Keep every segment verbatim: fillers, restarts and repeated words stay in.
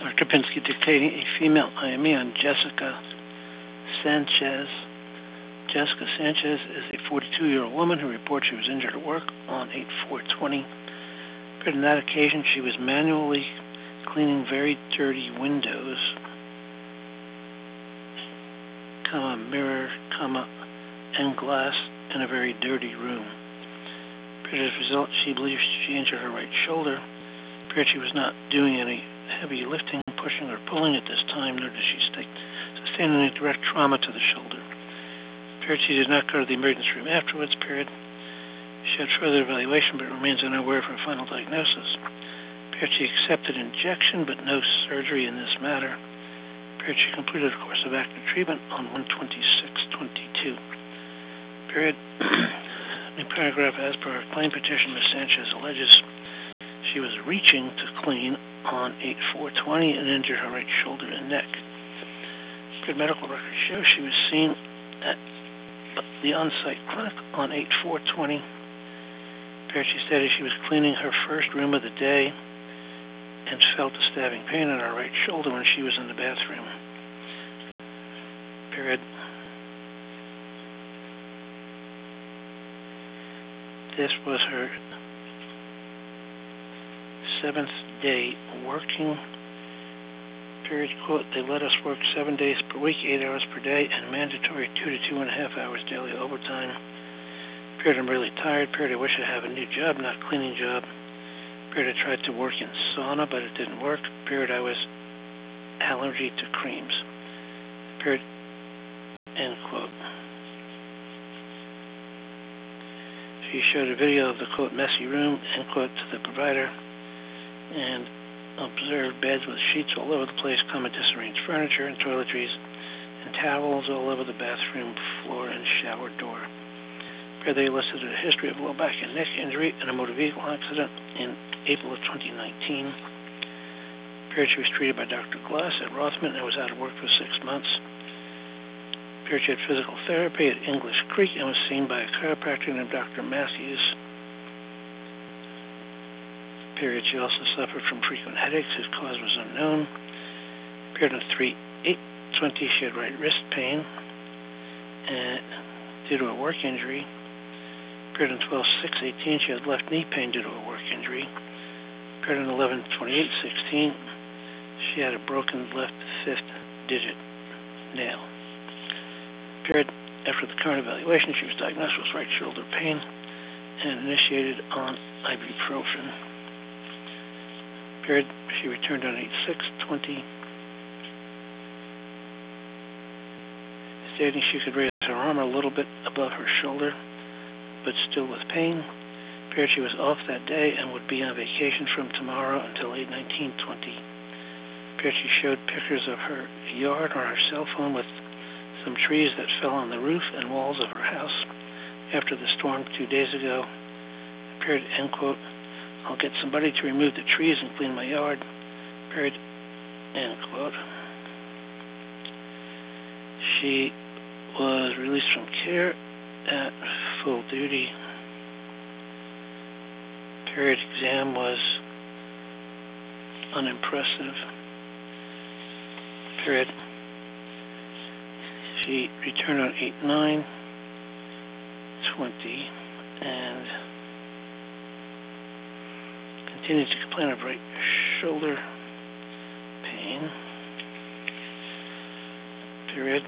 Doctor Pinsky dictating a female I M E on Jessica Sanchez. Jessica Sanchez is a forty-two-year-old woman who reports she was injured at work on eight four twenty. On that occasion, she was manually cleaning very dirty windows, comma, mirror, comma, and glass in a very dirty room. As a result, she believes she injured her right shoulder. Appeared she was not doing any heavy lifting, pushing, or pulling at this time, nor did she sustain any direct trauma to the shoulder. Appeared she did not go to the emergency room afterwards. Period. She had further evaluation, but remains unaware of her final diagnosis. Appeared she accepted injection, but no surgery in this matter. Appeared she completed a course of active treatment on one twenty-six twenty-two. Period. New paragraph. As per her claim petition, Miz Sanchez alleges she was reaching to clean on eight four twenty and injured her right shoulder and neck. Good medical records show she was seen at the on-site clinic on eight four twenty. Appeared she stated she was cleaning her first room of the day and felt a stabbing pain in her right shoulder when she was in the bathroom. Period. This was her seventh day working. Period. Quote, they let us work seven days per week, eight hours per day, and mandatory two to two and a half hours daily overtime. Period. I'm really tired. Period. I wish I have a new job, not cleaning job. Period. I tried to work in sauna, but it didn't work. Period. I was allergy to creams. Period. End quote. She showed a video of the, quote, messy room, end quote, to the provider, and observed beds with sheets all over the place, common disarranged furniture and toiletries, and towels all over the bathroom floor and shower door. Here they listed a history of low back and neck injury and a motor vehicle accident in April of twenty nineteen. Appeared she was treated by Doctor Glass at Rothman and was out of work for six months. Appeared she had physical therapy at English Creek and was seen by a chiropractor named Doctor Matthews. Period. She also suffered from frequent headaches whose cause was unknown. Appeared on three eight twenty she had right wrist pain and due to a work injury. Appeared on twelve six eighteen she had left knee pain due to a work injury. Appeared on eleven twenty-eight sixteen she had a broken left fifth digit nail. Appeared after the current evaluation she was diagnosed with right shoulder pain and initiated on ibuprofen. Period. She returned on eight six twenty, stating she could raise her arm a little bit above her shoulder, but still with pain. Period. She was off that day and would be on vacation from tomorrow until eight nineteen twenty. Period. She showed pictures of her yard on her cell phone with some trees that fell on the roof and walls of her house after the storm two days ago. Period. End quote. I'll get somebody to remove the trees and clean my yard. Period. End quote. She was released from care at full duty. Period. Exam was unimpressive. Period. She returned on eight nine twenty and continued to complain of right shoulder pain. Period.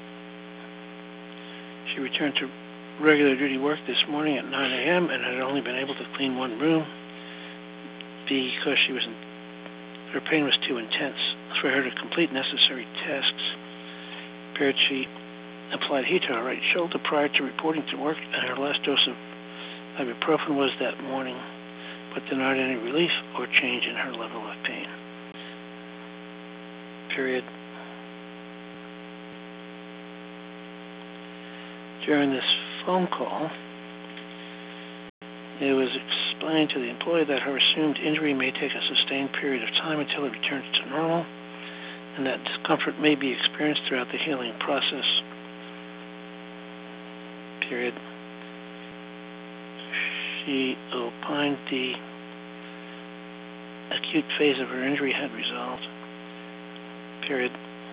She returned to regular duty work this morning at nine a.m. and had only been able to clean one room because she was in, her pain was too intense for her to complete necessary tasks. Period. She applied heat to her right shoulder prior to reporting to work, and her last dose of ibuprofen was that morning, but denied any relief or change in her level of pain. Period. During this phone call, it was explained to the employee that her assumed injury may take a sustained period of time until it returns to normal, and that discomfort may be experienced throughout the healing process. Period. She opined the acute phase of her injury had resolved. period.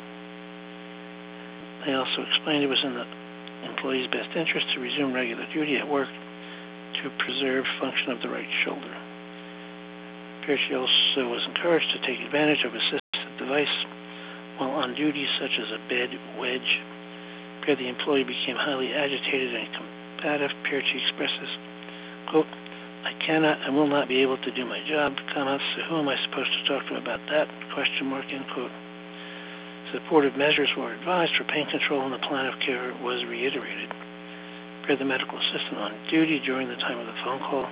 They also explained it was in the employee's best interest to resume regular duty at work to preserve function of the right shoulder. Period. She also was encouraged to take advantage of assistive device while on duty, such as a bed wedge. Period. The employee became highly agitated and combative. Period. She expresses, quote, "I cannot and will not be able to do my job, comma, so who am I supposed to talk to about that?" Question mark, end quote. Supportive measures were advised for pain control and the plan of care was reiterated. Period. The medical assistant on duty during the time of the phone call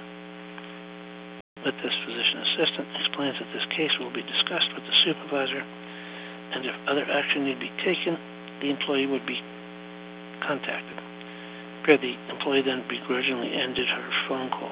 with this physician assistant explains that this case will be discussed with the supervisor, and if other action need be taken, the employee would be contacted. Period. The employee then begrudgingly ended her phone call.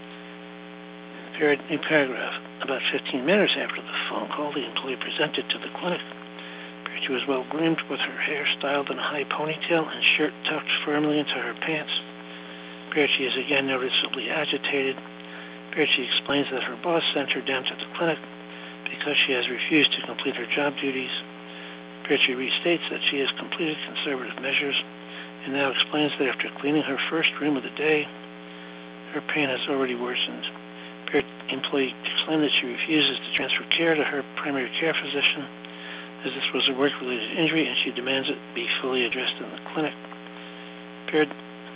Period. New paragraph. About fifteen minutes after the phone call, the employee presented to the clinic. Period. She was well groomed with her hair styled in a high ponytail and shirt tucked firmly into her pants. Period. She is again noticeably agitated. Period. She explains that her boss sent her down to the clinic because she has refused to complete her job duties. Period. She restates that she has completed conservative measures and now explains that after cleaning her first room of the day, her pain has already worsened. Period. Employee explained that she refuses to transfer care to her primary care physician as this was a work-related injury and she demands it be fully addressed in the clinic. Period.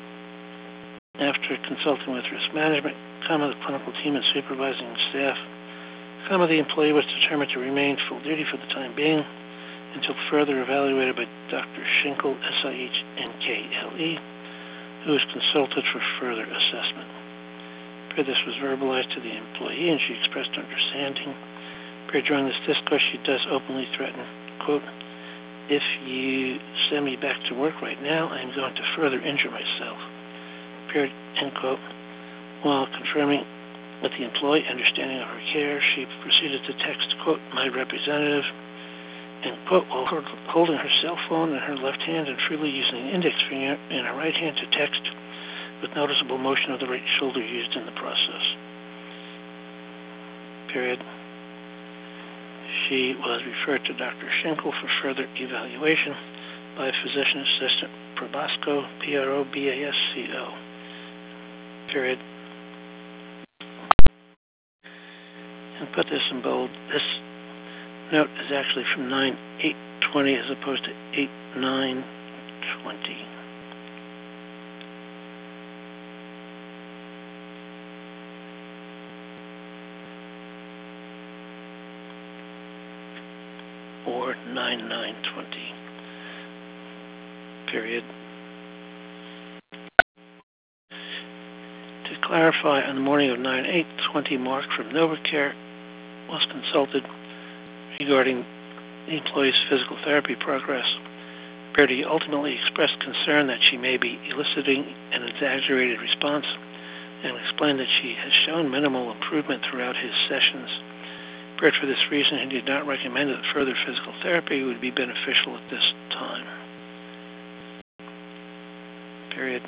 After consulting with risk management, comma, the clinical team and supervising staff, comma, the employee was determined to remain full duty for the time being until further evaluated by Doctor Schinkel, S I H N K L E, who was consulted for further assessment. This was verbalized to the employee and she expressed understanding. During this discourse, she does openly threaten, quote, "If you send me back to work right now, I am going to further injure myself." Period. End quote. While confirming with the employee understanding of her care, she proceeded to text, quote, "my representative," end quote, while holding her cell phone in her left hand and freely using the index finger in her right hand to text with noticeable motion of the right shoulder used in the process. Period. She was referred to Doctor Schinkel for further evaluation by physician assistant Probasco, P R O B A S C O. Period. And put this in bold. This note is actually from nine eight twenty as opposed to eight nine twenty. Or nine nine twenty. Period. To clarify, on the morning of nine eight twenty, Mark from NovaCare was consulted regarding the employee's physical therapy progress. He ultimately expressed concern that she may be eliciting an exaggerated response and explained that she has shown minimal improvement throughout his sessions. For this reason, he did not recommend that further physical therapy would be beneficial at this time. Period.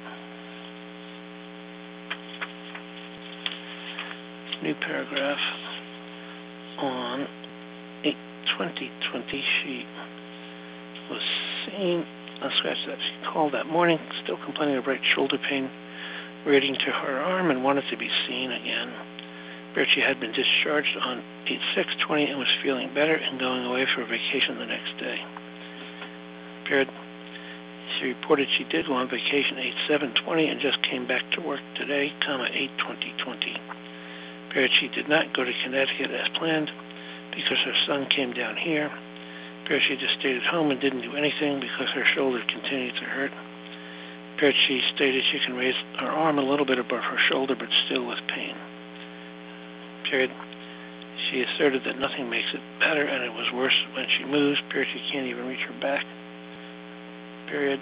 New paragraph. On eight twenty twenty, she was seen, I'll scratch that, she called that morning, still complaining of right shoulder pain, radiating to her arm and wanted to be seen again. She had been discharged on eight six twenty and was feeling better and going away for vacation the next day. Period. She reported she did go on vacation eight seven twenty and just came back to work today, comma, eight twenty twenty. Period. She did not go to Connecticut as planned because her son came down here. Period. She just stayed at home and didn't do anything because her shoulder continued to hurt. Period. She stated she can raise her arm a little bit above her shoulder but still with pain. Period. She asserted that nothing makes it better and it was worse when she moves. Period. She can't even reach her back. Period.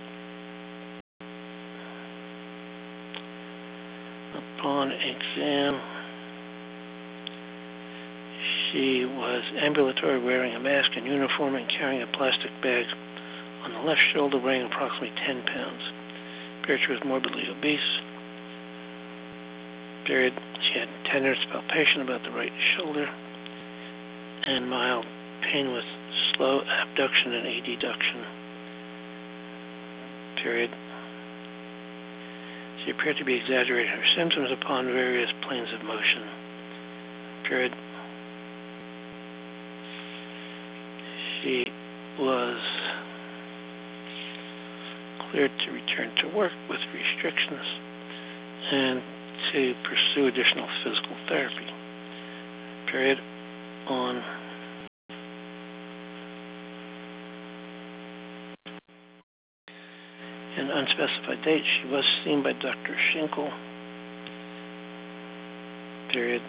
Upon exam, she was ambulatory, wearing a mask and uniform and carrying a plastic bag on the left shoulder, weighing approximately ten pounds. Period. She was morbidly obese. Period. She had tenderness palpation about the right shoulder and mild pain with slow abduction and adduction. Period. She appeared to be exaggerating her symptoms upon various planes of motion. Period. She was cleared to return to work with restrictions and to pursue additional physical therapy. Period. On an unspecified date, she was seen by Doctor Schinkel. Period.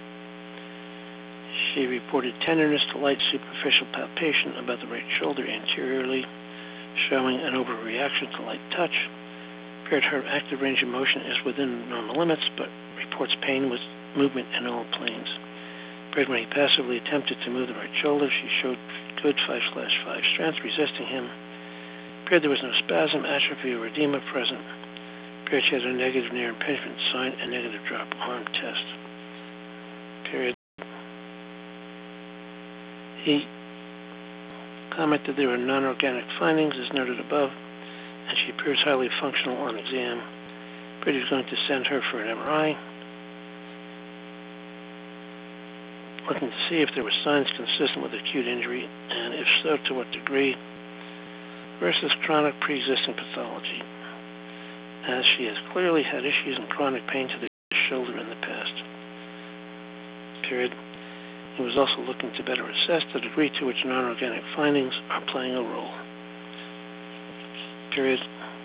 She reported tenderness to light superficial palpation about the right shoulder anteriorly, showing an overreaction to light touch. Period. Her active range of motion is within normal limits, but reports pain with movement in all planes. Period. When he passively attempted to move the right shoulder, she showed good five slash five strength, resisting him. Period. There was no spasm, atrophy, or edema present. Period. She had a negative near impingement sign and negative drop arm test. Period. He commented there were non-organic findings, as noted above, and she appears highly functional on exam. Period. He was going to send her for an M R I, looking to see if there were signs consistent with acute injury, and if so, to what degree, versus chronic pre-existing pathology, as she has clearly had issues and chronic pain to the shoulder in the past. Period. He was also looking to better assess the degree to which non-organic findings are playing a role. Period.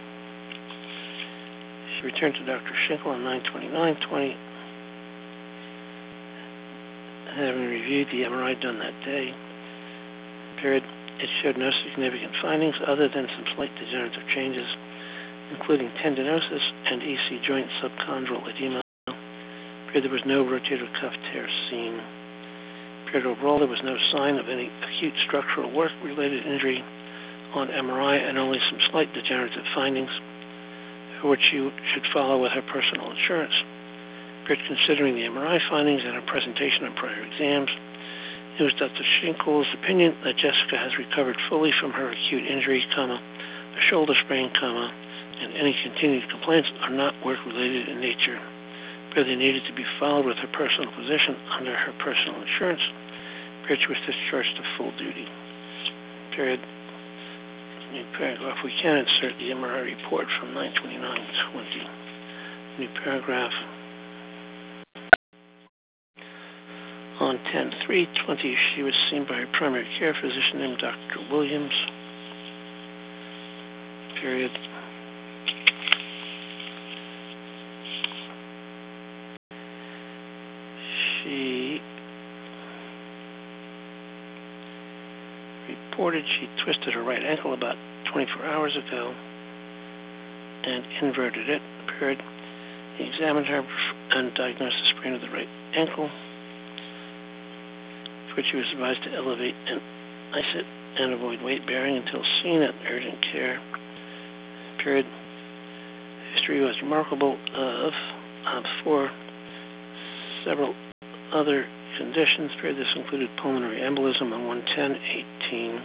She returned to Doctor Schinkel on nine twenty-nine twenty, having reviewed the M R I done that day. Period. It showed no significant findings other than some slight degenerative changes, including tendinosis and E C joint subchondral edema. Period. There was no rotator cuff tear seen. Period. Overall, there was no sign of any acute structural work-related injury on M R I, and only some slight degenerative findings, which you should follow with her personal insurance. Period. Considering the M R I findings and her presentation on prior exams, it was Doctor Schinkel's opinion that Jessica has recovered fully from her acute injury, comma, a shoulder sprain, comma, and any continued complaints are not work-related in nature. But they needed to be followed with her personal physician under her personal insurance. Period. She was discharged to full duty. Period. New paragraph. We can insert the M R I report from nine twenty-nine twenty. New paragraph. On ten three twenty, she was seen by her primary care physician named Doctor Williams. Period. She reported she twisted her right ankle about twenty-four hours ago and inverted it. Period. He examined her and diagnosed a sprain of the right ankle, for which she was advised to elevate and ice it and avoid weight bearing until seen at urgent care. Period. History was remarkable of, of for several other conditions. Period. This included pulmonary embolism on one ten eighteen,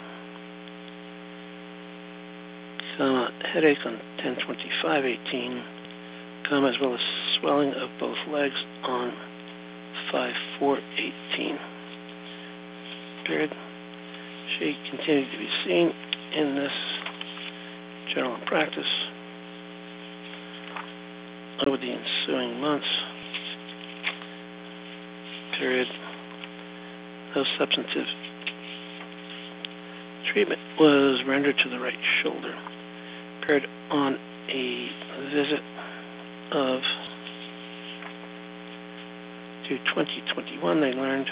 comma, headache on ten twenty-five eighteen, comma, as well as swelling of both legs on five four eighteen. Period. She continued to be seen in this general practice over the ensuing months. Period. No substantive treatment was rendered to the right shoulder. Period. On a visit of to twenty twenty-one, they learned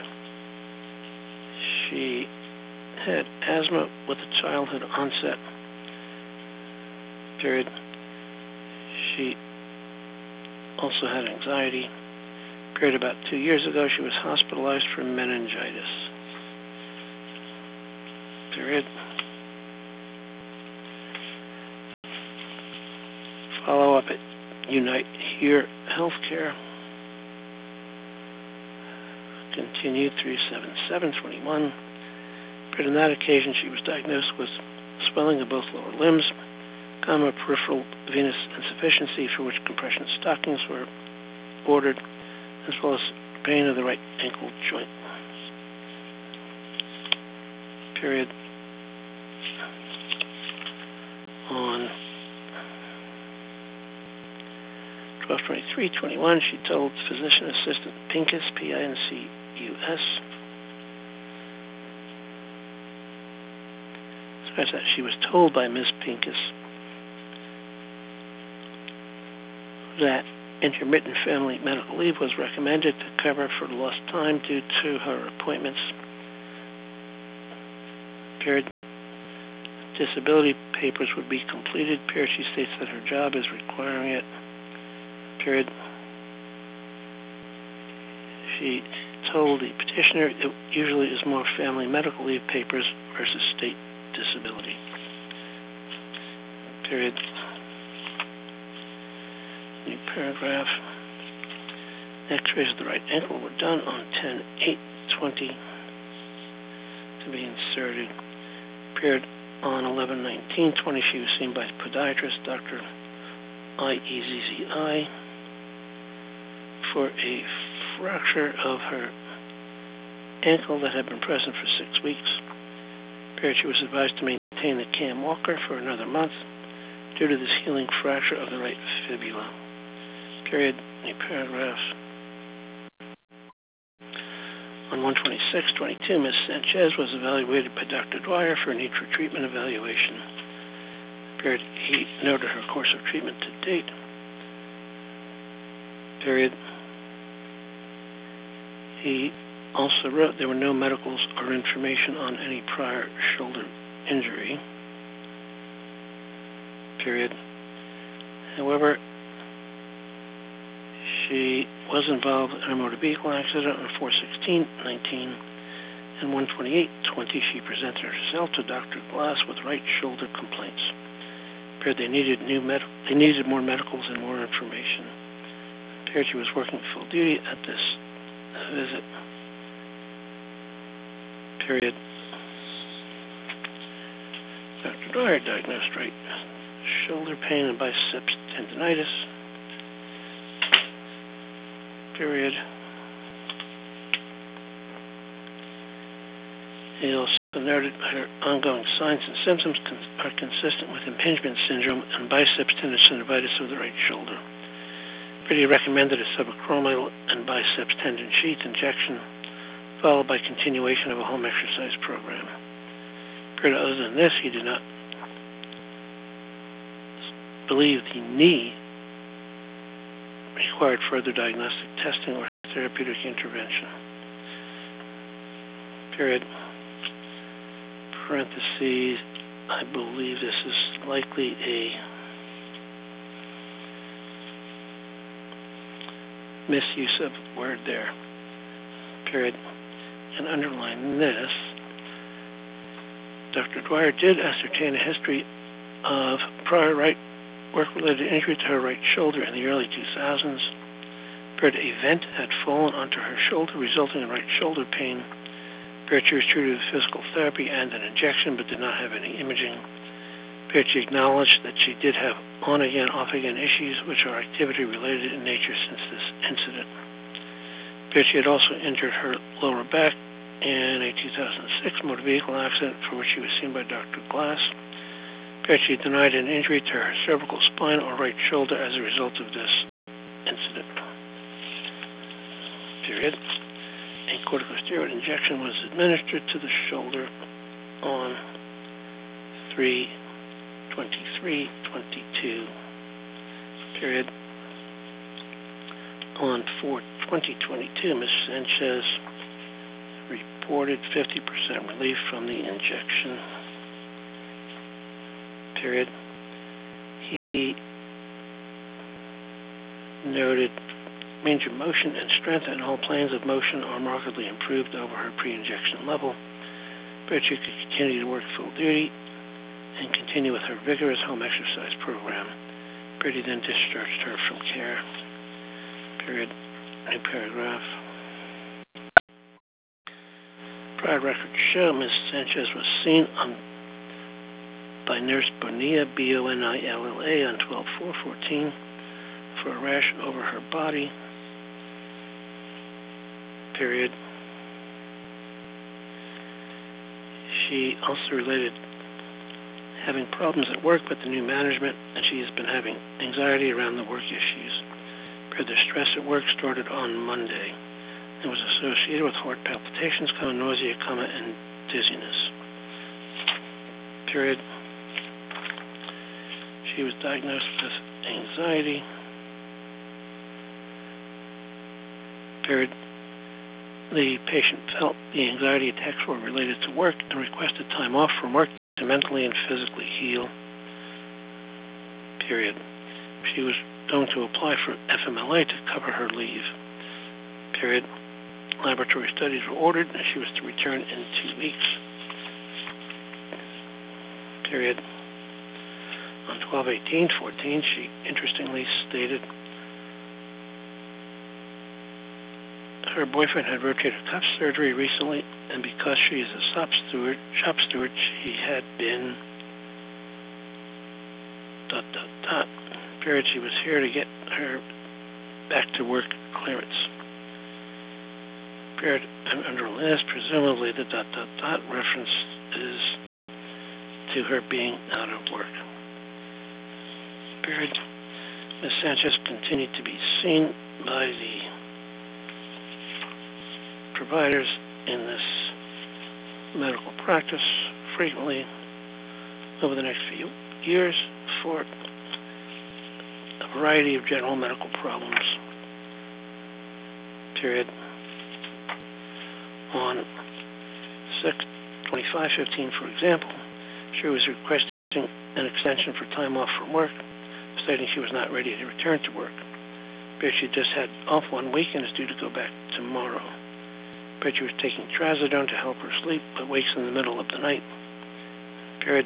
she had asthma with a childhood onset. Period. She also had anxiety. Period. About two years ago, she was hospitalized for meningitis. Period. Follow up at Unite Here Healthcare. Continued three seven seven twenty-one. But on that occasion, she was diagnosed with swelling of both lower limbs, comma, peripheral venous insufficiency, for which compression stockings were ordered, as well as pain of the right ankle joint. Period. On twelve twenty-three twenty-one, she told physician assistant Pincus, P I N C U S, as that she was told by Miz Pincus that intermittent family medical leave was recommended to cover for lost time due to her appointments. Period. Disability papers would be completed. Period. She states that her job is requiring it. Period. She told the petitioner it usually is more family medical leave papers versus state disability. Period. New paragraph. X-rays of the right ankle were done on ten eight twenty to be inserted. Period. On eleven nineteen twenty, she was seen by podiatrist Doctor I E Z Z I for a fracture of her ankle that had been present for six weeks. Period. She was advised to maintain the cam walker for another month due to this healing fracture of the right fibula. Period. New paragraph. On one twenty-six twenty-two, Miz Sanchez was evaluated by Doctor Dwyer for a need for treatment evaluation. Period. He noted her course of treatment to date. Period. He also wrote there were no medicals or information on any prior shoulder injury. Period. However, she was involved in a motor vehicle accident on four sixteen nineteen, and one twenty-eight twenty she presented herself to Doctor Glass with right shoulder complaints. Period. They needed new med they needed more medicals and more information. Period. She was working full duty at this visit. Period. Doctor Dwyer diagnosed right shoulder pain and biceps tendonitis. Period. He also noted her ongoing signs and symptoms con are consistent with impingement syndrome and biceps tendonitis of the right shoulder. He recommended a subacromial and biceps tendon sheath injection, followed by continuation of a home exercise program. Period. Other than this, he did not believe the knee required further diagnostic testing or therapeutic intervention. Period. Parentheses, I believe this is likely a misuse of word there. Period. And underline this, Doctor Dwyer did ascertain a history of prior right work-related injury to her right shoulder in the early two thousands. Period. A vent had fallen onto her shoulder, resulting in right shoulder pain. Period. She was treated with physical therapy and an injection, but did not have any imaging. Period. She acknowledged that she did have on-again, off-again issues, which are activity-related in nature since this incident. Period. She had also injured her lower back in a two thousand six motor vehicle accident for which she was seen by Doctor Glass. Period. She denied an injury to her cervical spine or right shoulder as a result of this incident. Period. A corticosteroid injection was administered to the shoulder on three twenty-three twenty-two. Period. On four twenty twenty-two, Miz Sanchez reported fifty percent relief from the injection. Period. He noted range of motion and strength and all planes of motion are markedly improved over her pre-injection level. But she could continue to work full duty and continue with her vigorous home exercise program. Brady then discharged her from care. Period. New paragraph. Prior records show Miz Sanchez was seen on, by Nurse Bonilla, B O N I L L A, on twelve four fourteen for a rash over her body, period. She also related having problems at work with the new management, and she has been having anxiety around the work issues. Period. The stress at work started on Monday and was associated with heart palpitations, comma, nausea, comma, and dizziness. Period. She was diagnosed with anxiety. Period. The patient felt the anxiety attacks were related to work and requested time off from work to mentally and physically heal. Period. She was going to apply for F M L A to cover her leave. Period. Laboratory studies were ordered and she was to return in two weeks. Period. On twelve eighteen fourteen, she interestingly stated her boyfriend had rotator cuff surgery recently, and because she is a shop steward, shop steward, she had been dot dot dot. Period. She was here to get her back to work clearance. Period. And under this, presumably the dot dot dot reference is to her being out of work. Period. Miz Sanchez continued to be seen by the providers in this medical practice frequently over the next few years for a variety of general medical problems. Period. On six twenty-five fifteen, for example, she was requesting an extension for time off from work, stating she was not ready to return to work. But she just had off one week and is due to go back tomorrow. But she was taking trazodone to help her sleep, but wakes in the middle of the night. Period.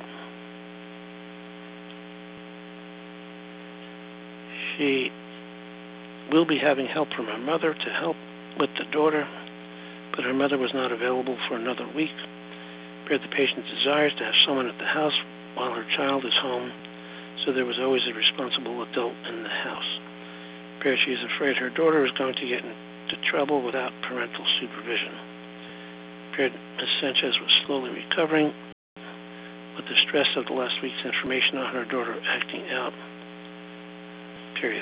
She will be having help from her mother to help with the daughter, but her mother was not available for another week. Period. The patient desires to have someone at the house while her child is home, so there was always a responsible adult in the house. Period. She is afraid her daughter is going to get into trouble without parental supervision. Period. Miz Sanchez was slowly recovering with the stress of the last week's information on her daughter acting out. Period.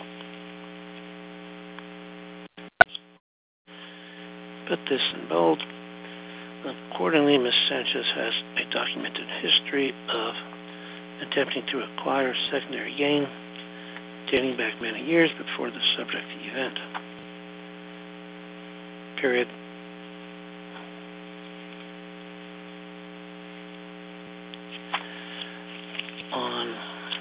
Put this in bold. Accordingly, Miz Sanchez has a documented history of attempting to acquire secondary gain dating back many years before the subject event. Period. On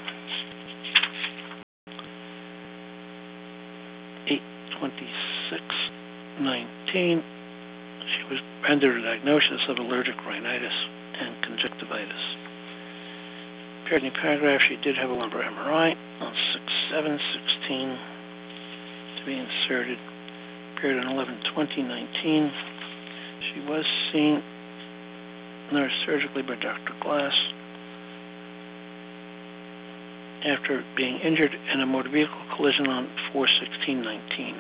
eight twenty-six nineteen, she was rendered a diagnosis of allergic rhinitis and conjunctivitis. Period. In the paragraph, she did have a lumbar M R I on six seven sixteen to be inserted. Period. On eleven twenty nineteen, she was seen neurosurgically by Doctor Glass after being injured in a motor vehicle collision on four sixteen nineteen.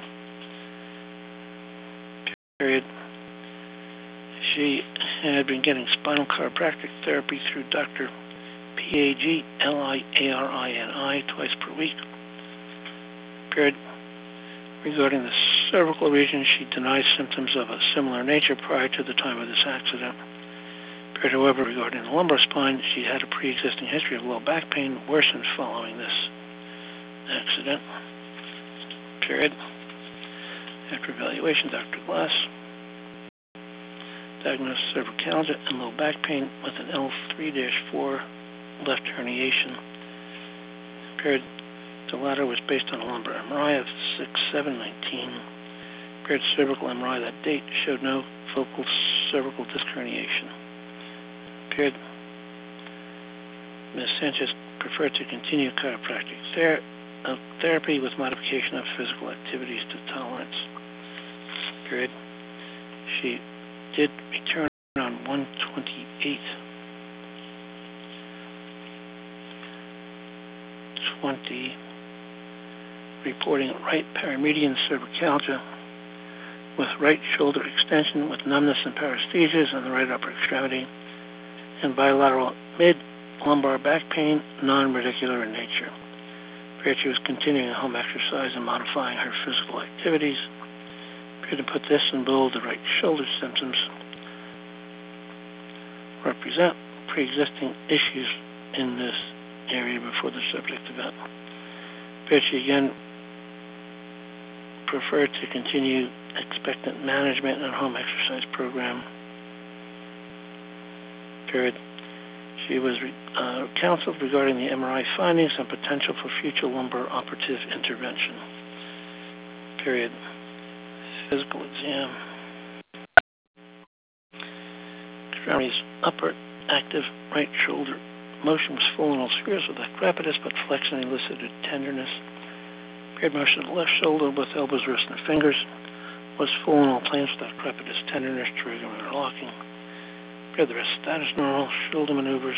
Period. She had been getting spinal chiropractic therapy through Doctor P A G L I A R I N I twice per week. Period. Regarding the cervical region, she denies symptoms of a similar nature prior to the time of this accident. Period. However, regarding the lumbar spine, she had a pre-existing history of low back pain worsened following this accident. Period. After evaluation, Doctor Glass diagnosed cervicalgia and low back pain with an L three dash four left herniation. Period. The latter was based on a lumbar M R I of six seven nineteen. Period. Cervical M R I that date showed no focal cervical disc herniation. Period. Miz Sanchez preferred to continue chiropractic ther- uh, therapy with modification of physical activities to tolerance. Period. She did return on one twenty-eight twenty, reporting right paramedian cervicalgia with right shoulder extension with numbness and paresthesias on the right upper extremity, and bilateral mid-lumbar back pain, non-radicular in nature. Appeared she was continuing home exercise and modifying her physical activities. Appeared to put this in bold. The right shoulder symptoms represent pre-existing issues in this area before the subject event. Appeared she again preferred to continue expectant management and home exercise program. Period. She was uh, counseled regarding the M R I findings and potential for future lumbar operative intervention. Period. Physical exam. Extremities upper active right shoulder motion was full in all spheres without crepitus, but flexion elicited tenderness. Paired motion of the left shoulder with elbows, wrists, and fingers was full in all planes without crepitus, tenderness, triggering, or locking. Paired the wrist status normal, shoulder maneuvers.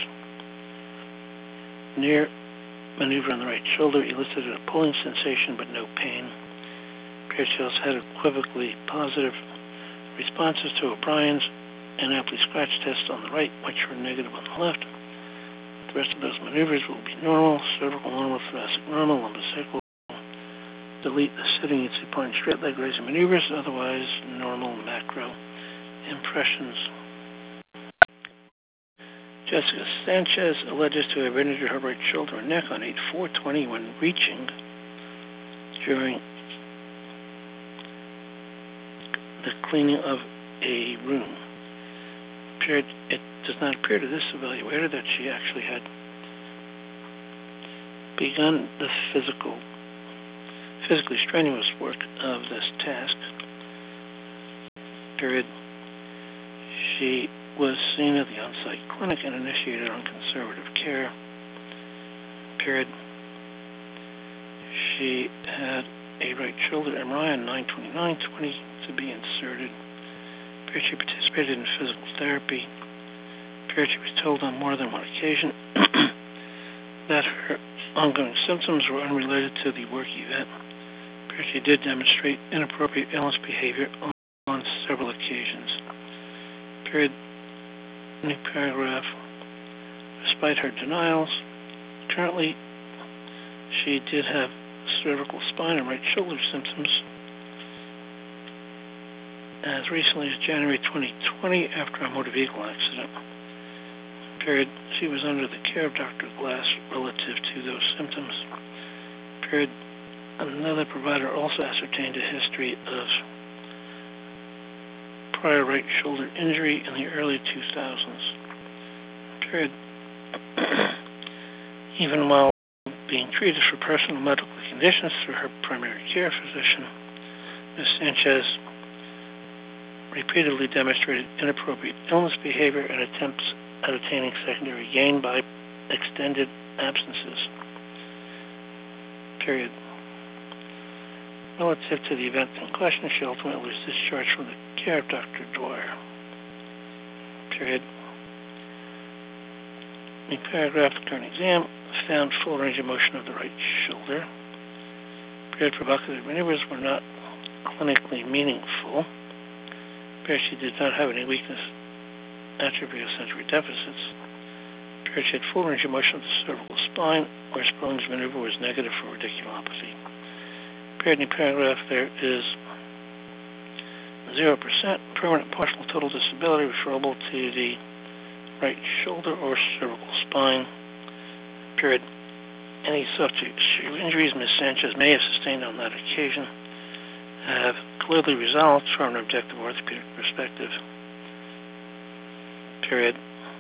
Near maneuver on the right shoulder elicited a pulling sensation but no pain. Paired she also had equivocally positive responses to O'Brien's and Apley scratch test on the right, which were negative on the left. The rest of those maneuvers will be normal, cervical normal, thoracic normal, lumbosacral. Delete the sitting and supine straight leg raising maneuvers, otherwise normal macro impressions. Jessica Sanchez alleges to have injured her right shoulder and neck on eight four twenty when reaching during the cleaning of a room. It does not appear to this evaluator that she actually had begun the physical, physically strenuous work of this task. Period. She was seen at the on-site clinic and initiated on conservative care. Period. She had a right shoulder M R I on nine twenty-nine twenty to be inserted. Period. She participated in physical therapy. Period. She was told on more than one occasion that her ongoing symptoms were unrelated to the work event. Period. She did demonstrate inappropriate illness behavior on, on several occasions. Period. New paragraph. Despite her denials, currently she did have cervical spine and right shoulder symptoms as recently as January twenty twenty after a motor vehicle accident. Period. She was under the care of Doctor Glass relative to those symptoms. Period. Another provider also ascertained a history of prior right shoulder injury in the early two thousands. Period. Even while being treated for personal medical conditions through her primary care physician, Miz Sanchez repeatedly demonstrated inappropriate illness behavior and attempts at attaining secondary gain by extended absences. Period. Relative to the event in question, she ultimately was discharged from the care of Doctor Dwyer. Period. The paragraph, the current exam, found full range of motion of the right shoulder. Period. Provocative maneuvers were not clinically meaningful. Period. She did not have any weakness, atrophy, or sensory deficits. Period. She had full range of motion of the cervical spine, where Spilling's maneuver was negative for radiculopathy. Period. In the paragraph, there is zero percent permanent partial total disability referable to the right shoulder or cervical spine. Period. Any soft tissue injuries Miz Sanchez may have sustained on that occasion have clearly resolved from an objective orthopedic perspective. Period.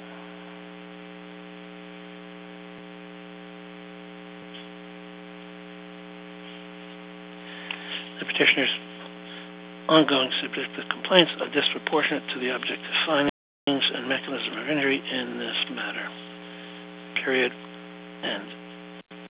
The petitioner's ongoing subjective complaints are disproportionate to the objective findings and mechanism of injury in this matter. Period. End.